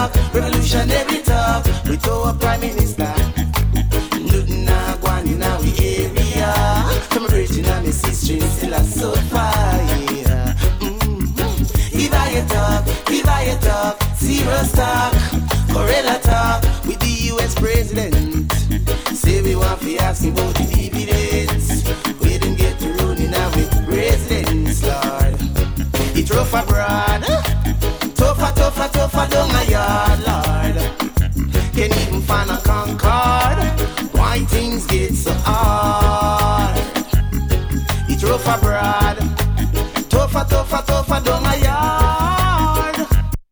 talk, revolutionary talk. With our Prime Minister, nothing a go on in our area. From original my sister still a so far. Give I a talk, serious talk, Corella talk with the US president. Say we want to ask him about the dividends. We didn't get to running now with presidents, Lord. It's rough abroad, tougher down my yard, Lord. Can't even find a Concord. Why things get so hard?